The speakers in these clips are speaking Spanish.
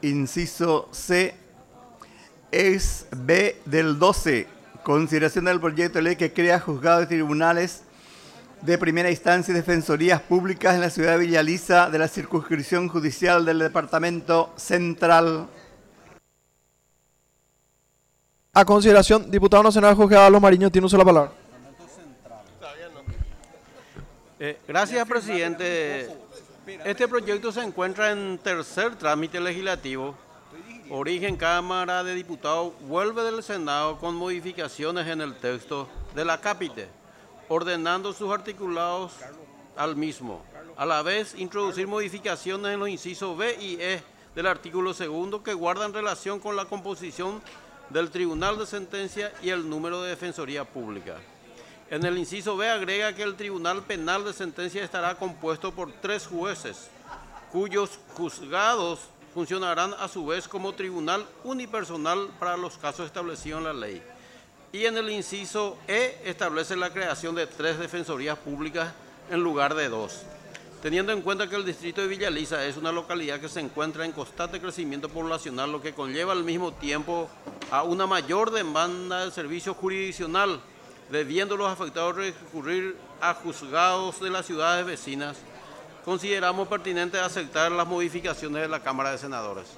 inciso C es B del 12. Consideración del proyecto de ley que crea juzgados y tribunales de primera instancia y defensorías públicas en la ciudad de Villa Elisa de la circunscripción judicial del Departamento Central. A consideración, diputado nacional Jorge Ábalos Mariño, tiene uso la palabra. Gracias, presidente. Este proyecto se encuentra en tercer trámite legislativo. Origen Cámara de Diputados vuelve del Senado con modificaciones en el texto de la cápite, ordenando sus articulados al mismo. A la vez, introducir modificaciones en los incisos B y E del artículo 2 que guardan relación con la composición del Tribunal de Sentencia y el número de Defensoría Pública. En el inciso B agrega que el Tribunal Penal de Sentencia estará compuesto por 3 jueces, cuyos juzgados funcionarán a su vez como tribunal unipersonal para los casos establecidos en la ley. Y en el inciso E establece la creación de 3 defensorías públicas en lugar de 2. Teniendo en cuenta que el distrito de Villa Elisa es una localidad que se encuentra en constante crecimiento poblacional, lo que conlleva al mismo tiempo a una mayor demanda del servicio jurisdiccional, debiendo los afectados recurrir a juzgados de las ciudades vecinas, consideramos pertinente aceptar las modificaciones de la Cámara de Senadores.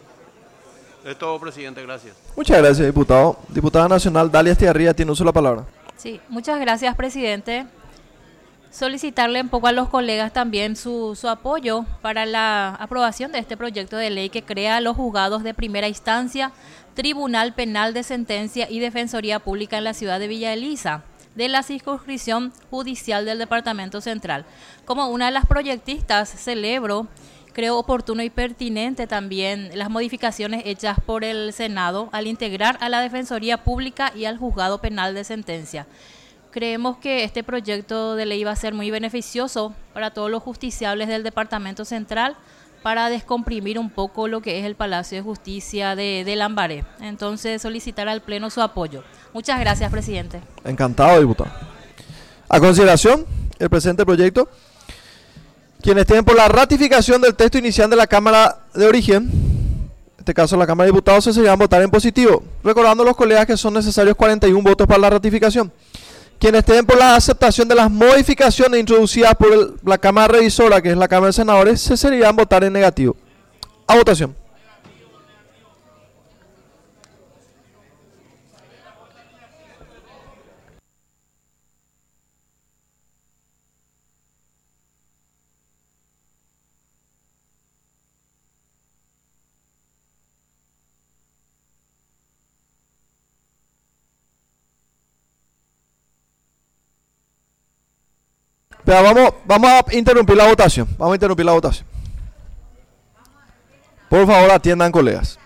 Es todo, presidente. Gracias. Muchas gracias, diputado. Diputada nacional Dalia Estigarribia tiene uso la palabra. Sí, muchas gracias, presidente. Solicitarle un poco a los colegas también su apoyo para la aprobación de este proyecto de ley que crea los juzgados de primera instancia, Tribunal Penal de Sentencia y Defensoría Pública en la ciudad de Villa Elisa, de la circunscripción judicial del Departamento Central. Como una de las proyectistas, creo oportuno y pertinente también las modificaciones hechas por el Senado al integrar a la Defensoría Pública y al Juzgado Penal de Sentencia. Creemos que este proyecto de ley va a ser muy beneficioso para todos los justiciables del Departamento Central para descomprimir un poco lo que es el Palacio de Justicia de Lambaré. Entonces, solicitar al Pleno su apoyo. Muchas gracias, presidente. Encantado, diputado. A consideración, el presente proyecto. Quienes estén por la ratificación del texto inicial de la Cámara de Origen, en este caso la Cámara de Diputados, se seguirán votar en positivo, recordando a los colegas que son necesarios 41 votos para la ratificación. Quienes estén por la aceptación de las modificaciones introducidas por la Cámara Revisora, que es la Cámara de Senadores, se seguirán votar en negativo. A votación. Pero vamos a interrumpir la votación. Vamos a interrumpir la votación. Por favor, atiendan, colegas.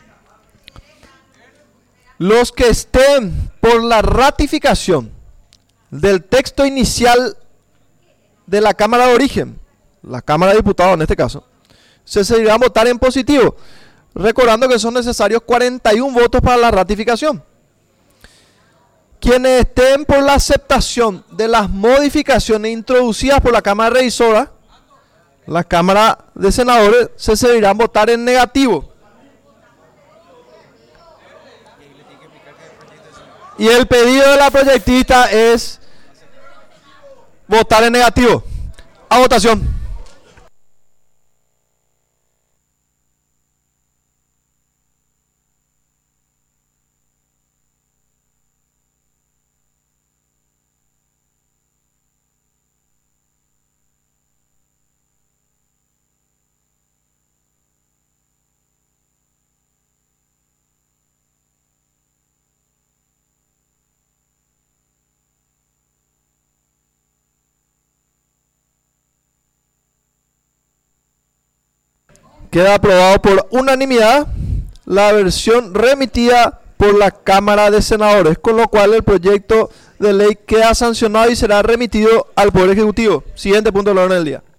Los que estén por la ratificación del texto inicial de la Cámara de Origen, la Cámara de Diputados en este caso, se seguirán a votar en positivo, recordando que son necesarios 41 votos para la ratificación. Quienes estén por la aceptación de las modificaciones introducidas por la Cámara Revisora, la Cámara de Senadores, se seguirán a votar en negativo. Y el pedido de la proyectista es votar en negativo. A votación. Queda aprobado por unanimidad la versión remitida por la Cámara de Senadores, con lo cual el proyecto de ley queda sancionado y será remitido al Poder Ejecutivo. Siguiente punto del orden del día.